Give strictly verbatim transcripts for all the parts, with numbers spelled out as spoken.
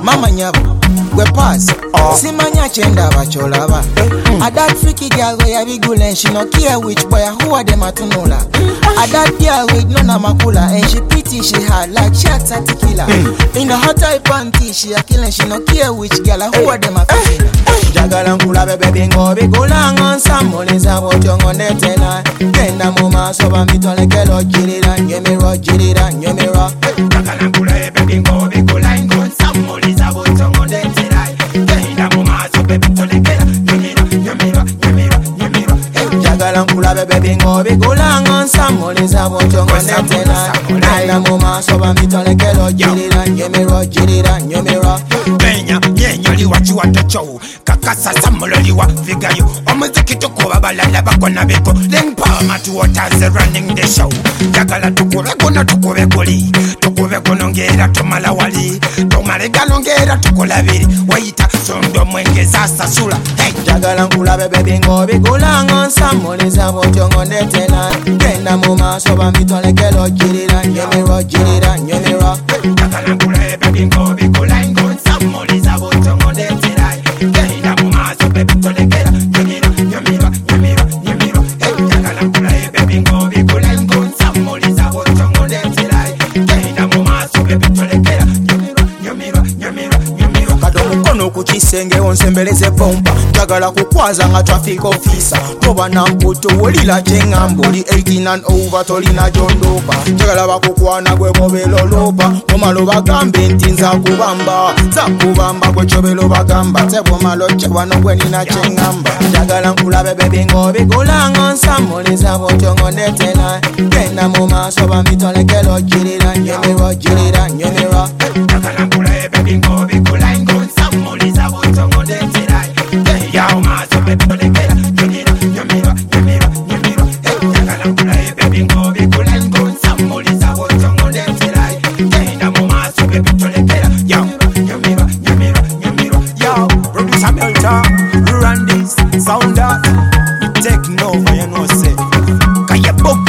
Mama nyabo, we pass. Simanya chenda bacholaba. A that freaky girl where you be good and she no care which boy who are them atunola. A that girl with no namakula and she pretty she hard like shots at tequila. In the hot type panty she a killing she no care which girl who are them atunola. Jagala nkula bebe bingo bigulanga samole zabo chongo netela. Kenda muma soba mitole kelo jirira nyemiro jirira nyemiro. Jagala nkula bebe bingo bigulanga samole zabo chongo netela. Kenda muma soba mitole kelo nyemiro nyemiro nyemiro nyemiro. Jagala nkula bebe bingo bigulanga samole zabo chongo netela. Kenda muma soba mitole kelo jirira nyemiro jirira nyemiro. Benya nyenya liwachi watocho. Kasa samololi wa figayo omuziki tukuba balala bakona bepo then power to waters running the show jagala tukube kono tukube kuli tukube kono ngera tomala wali tomale galongera tukolabiri waita sondo mwenge sasa sula hey jagala nkula bebe bingo bigulanga samoleza botongo netela kenda mu maso bamitole kelo jirira nyemero jirira nyemero jagala nkula bebe bingo bigulanga samoleza botongo netela kenda mu maso bamitole kelo jirira nyemero nyemero nyemero hey jagala nkula bebe bingo bigulanga samoleza botongo netela kenda mu maso bamitole kelo nyemero nyemero nyemero nyemero kadomo kono kuchisenge onsembeleze pompa jagala kukwaza nga traffic officer toba na mputo wolila chengamboli eighteen and over tolina jondopa jagala bakukwana gwe bobelo lopa omalo bagambe ntinza kubamba za kubamba gwe chobelo bagamba tebo malo chwano gwe nina chengamba jagala nkula bebe bingo bigulanga samoleza botongo netela kenda mu maso bamitole kelo jirira nyemero jirira nyemero jagala nkula bebe bingo bigulanga samoleza botongo netela yao maso bebe tolekela nyemero nyemero nyemero nyemero jagala nkula bebe bingo bigulanga samoleza botongo netela kenda mu maso bebe tolekela yao nyemero nyemero nyemero yao producer Melta run this sound up take no for you know say kaya book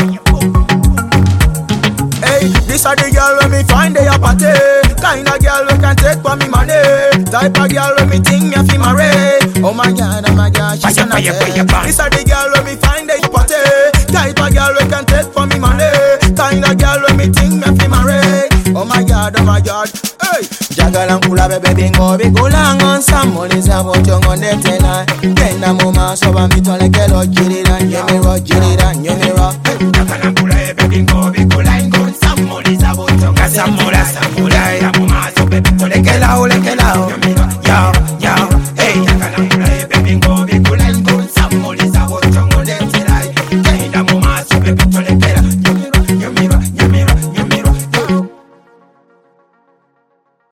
hey this are the girl when me find the party kind of girl we can take for me money type of girl when me think me fi marry oh my god oh my god she's an ass this are the girl when me find the party type of girl we can take for me money kind of girl when me think me fi marry oh my god oh my god hey jagala nkula bebe bingo bigulanga samoleza botongo netela kenda mu maso bamitole kelo jirira nyemero jirira nyemero jagala nkula